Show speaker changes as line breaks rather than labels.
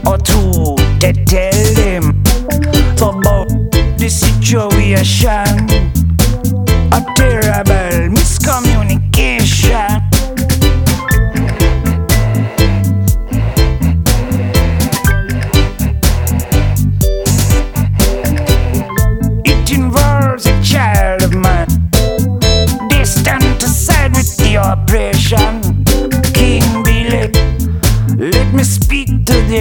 or two to tell them about the situation.